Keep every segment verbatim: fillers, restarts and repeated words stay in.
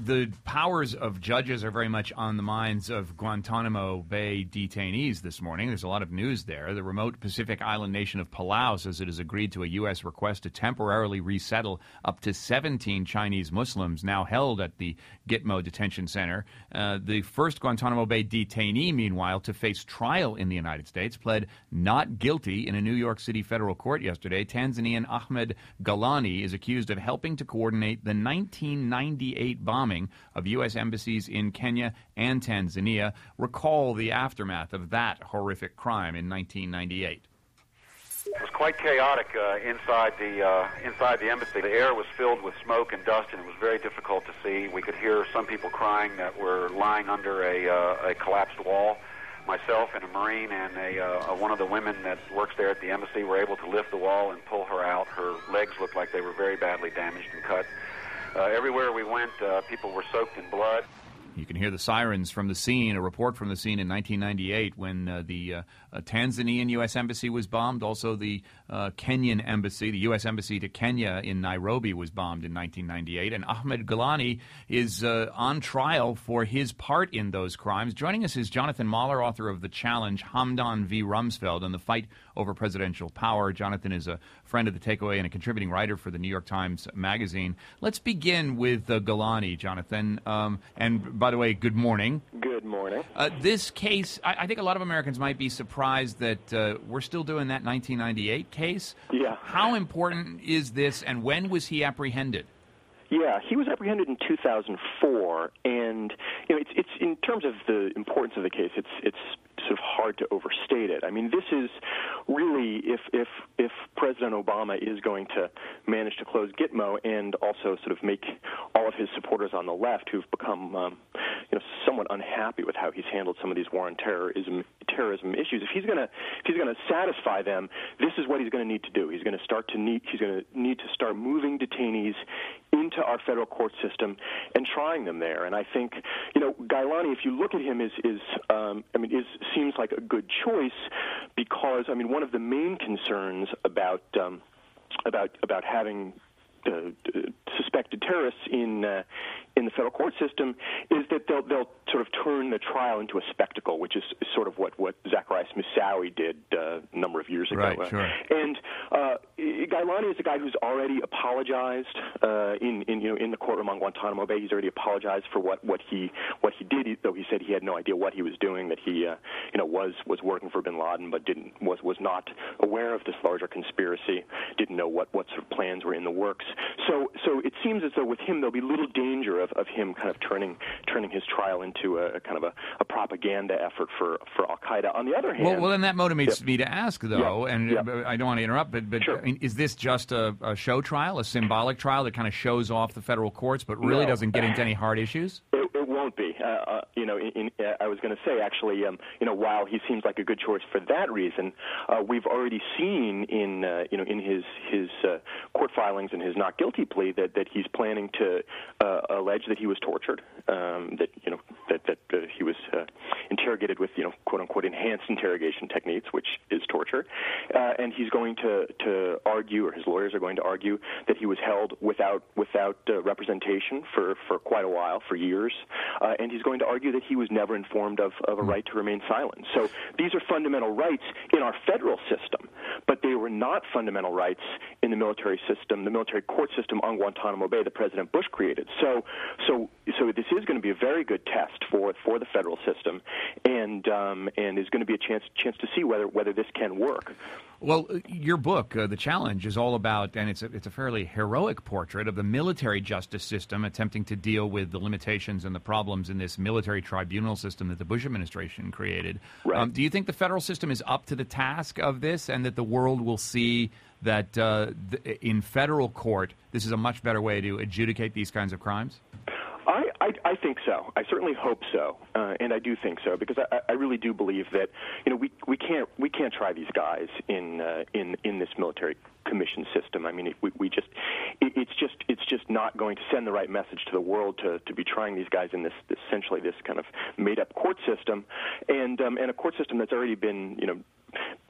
the powers of judges are very much on the minds of Guantanamo Bay detainees this morning. There's a lot of news there. The remote Pacific island nation of Palau says it has agreed to a U S request to temporarily resettle up to seventeen Chinese Muslims now held at the Gitmo Detention Center. Uh, the first Guantanamo Bay detainee, meanwhile, to face trial in the United States, pled not guilty in a New York City federal court yesterday. Tanzanian Ahmed Galani is accused of helping to coordinate the nineteen ninety-eight bombing of U S embassies in Kenya and Tanzania. Recall the aftermath of that horrific crime in nineteen ninety-eight. It was quite chaotic uh, inside the uh, inside the embassy. The air was filled with smoke and dust, and it was very difficult to see. We could hear some people crying that were lying under a, uh, a collapsed wall. Myself and a Marine and a, uh, one of the women that works there at the embassy were able to lift the wall and pull her out. Her legs looked like they were very badly damaged and cut. Uh, everywhere we went, uh, people were soaked in blood. You can hear the sirens from the scene, a report from the scene in nineteen ninety-eight when uh, the uh, uh, Tanzanian U S embassy was bombed. Also, the uh, Kenyan embassy, the U S embassy to Kenya in Nairobi was bombed in nineteen ninety-eight. And Ahmed Galani is uh, on trial for his part in those crimes. Joining us is Jonathan Mahler, author of The Challenge, Hamdan v. Rumsfeld, and the Fight Over Presidential Power. Jonathan is a friend of The Takeaway and a contributing writer for the New York Times Magazine. Let's begin with uh, Galani, Jonathan. Um, and by the way, good morning. Good morning. Uh, this case, I, I think a lot of Americans might be surprised that uh, we're still doing that nineteen ninety-eight case. Yeah. How important is this, and when was he apprehended? Yeah, he was apprehended in two thousand four, and you know, it's it's in terms of the importance of the case, it's it's sort of hard to overstate it. I mean, this is really if if if President Obama is going to manage to close Gitmo and also sort of make all of his supporters on the left who've become um, you know somewhat unhappy with how he's handled some of these war on terrorism terrorism issues, if he's going to if he's going to satisfy them, this is what he's going to need to do. He's going to start to need he's going to need to start moving detainees into our federal court system and trying them there. And I think, you know, Galani, if you look at him, is, is um, I mean, is seems like a good choice because, I mean, one of the main concerns about um, about about having uh, suspected terrorists in uh, in the federal court system is that they'll they'll sort of turn the trial into a spectacle, which is sort of what what Zacarias Moussaoui did uh, a number of years ago. Right, sure. And uh, Galani is a guy who's already apologized uh, in in you know in the courtroom on Guantanamo Bay. He's already apologized for what, what he what he did, though he said he had no idea what he was doing. That he uh, you know was was working for Bin Laden, but didn't was was not aware of this larger conspiracy. Didn't know what what sort of plans were in the works. So so it seems as though with him there'll be little danger of, of him kind of turning turning his trial into a, a kind of a, a propaganda effort for, for Al Qaeda. On the other hand, well, well, then that motivates yeah. me to ask, though, yeah. and yeah. uh, I don't want to interrupt, but, but sure. I mean, is this just a, a show trial, a symbolic trial that kind of shows off the federal courts, but really no. doesn't get into any hard issues? It, it won't be. Uh, uh, you know, in, in, uh, I was going to say actually, um, you know, while he seems like a good choice for that reason, uh, we've already seen in uh, you know in his his uh, court filings and his not guilty plea that, that he's planning to uh, allege that he was tortured, um, that you know that that uh, he was uh, interrogated with you know quote unquote enhanced interrogation techniques, which is torture, uh, and he's going to to argue, or his lawyers are going to argue, that he was held without without uh, representation for, for quite a while, for years, uh, and he's going to argue that he was never informed of, of a right to remain silent. So these are fundamental rights in our federal system, but they were not fundamental rights in the military system, the military court system on Guantanamo Bay that President Bush created. So, so, so this is going to be a very good test for for the federal system, and um, and is going to be a chance chance to see whether whether this can work. Well, your book, uh, The Challenge, is all about, and it's a, it's a fairly heroic portrait of the military justice system attempting to deal with the limitations and the problems in this military tribunal system that the Bush administration created. Right. Um, do you think the federal system is up to the task of this, and that the world will see that uh, th- in federal court this is a much better way to adjudicate these kinds of crimes? I, I, I think so. I certainly hope so, uh, and I do think so because I, I really do believe that you know we we can't we can't try these guys in uh, in in this military commission system. I mean, it, we, we just it, it's just it's just not going to send the right message to the world to, to be trying these guys in this, this essentially this kind of made up court system, and um, and a court system that's already been you know.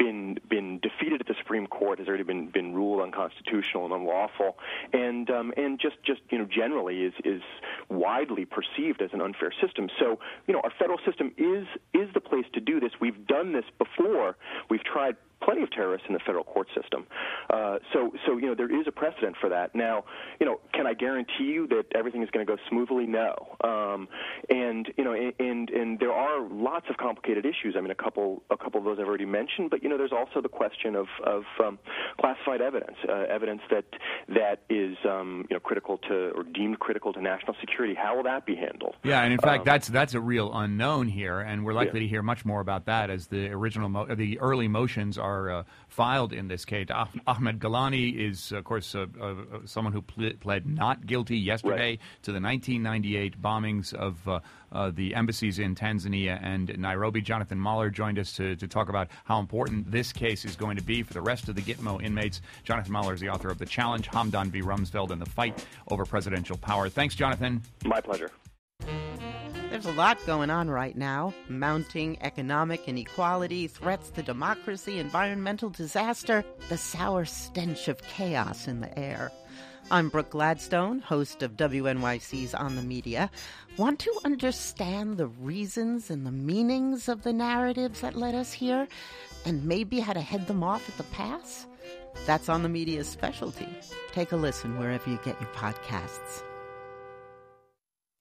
been been defeated at the Supreme Court, has already been been ruled unconstitutional and unlawful, and um, and just just you know generally is is widely perceived as an unfair system. So you know our federal system is is the place to do this. We've done this before. We've tried plenty of terrorists in the federal court system. Uh, so, so you know, there is a precedent for that. Now, you know, can I guarantee you that everything is going to go smoothly? No. Um, and you know, and and there are lots of complicated issues. I mean, a couple a couple of those I've already mentioned. But you know, there's also the question of of um, classified evidence, uh, evidence that that is um, you know critical to or deemed critical to national security. How will that be handled? Yeah, and in fact, um, that's that's a real unknown here, and we're likely yeah. to hear much more about that as the original mo- the early motions are. Are uh, filed in this case. Ah- Ahmed Galani is, of course, uh, uh, someone who ple- pled not guilty yesterday right. to the nineteen ninety-eight bombings of uh, uh, the embassies in Tanzania and Nairobi. Jonathan Mahler joined us to, to talk about how important this case is going to be for the rest of the Gitmo inmates. Jonathan Mahler is the author of The Challenge, Hamdan v. Rumsfeld, and the Fight over Presidential Power. Thanks, Jonathan. My pleasure. There's a lot going on right now. Mounting economic inequality, threats to democracy, environmental disaster, the sour stench of chaos in the air. I'm Brooke Gladstone, host of W N Y C's On the Media. Want to understand the reasons and the meanings of the narratives that led us here, and maybe how to head them off at the pass? That's On the Media's specialty. Take a listen wherever you get your podcasts.